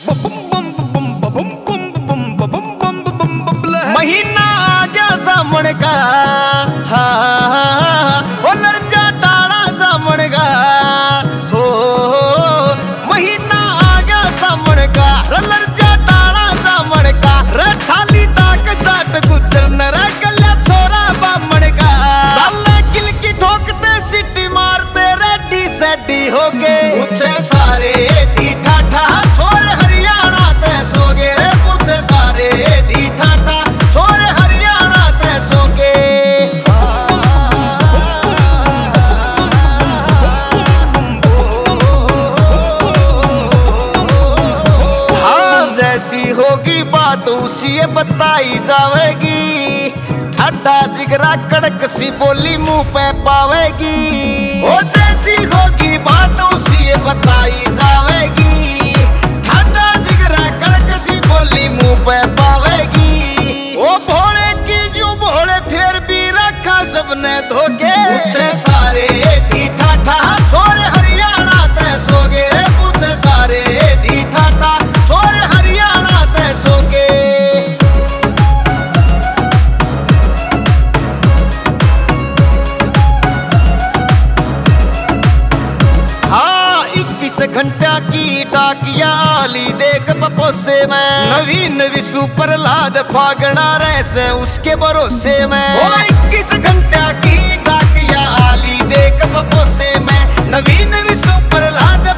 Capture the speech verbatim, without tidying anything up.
महीना आ गया सामने का, हा ओ लर्जा टाला जामन का, हो महीना आ गया सामने का, लर्जा टाला जामन का, रे थाली टाक चाट गुजर न रे गल्या छोरा बामण का, साले किल की ठोकते सिटी मारते रेडी सेडी हो गए मुझसे सारे ठी ठाठा छोरे हरियाणा ते सो गए रे मुझसे सारे ठी ठाठा छोरे हरियाणा ते सो गए। हाँ जैसी होगी बात उसी बताई जावेगी, ठाठा जिगरा कड़क सी बोली मुंह पे पावेगी, ओ जैसी होगी बात उसी बताई जावेगी, ठाठा जिगरा कड़क सी बोली मुंह पे पावेगी, ओ भोले की जो भोले फिर भी रखा सबने धोखे मुझसे सारे ठी ठाठा छोरे हरियाणा ते सो गए मुझसे सारे ठी ठाठा छोरे हरियाणा ते सो गए। हाँ इक्कीस घंटा की टाकिया आली देख बपोसे में, नवी नवी सुपर लाद फागना रहे उसके भरोसे में, ओ इक्कीस घंटा की टाकिया आली देख बपोसे में, नवी नवी सुपर लाद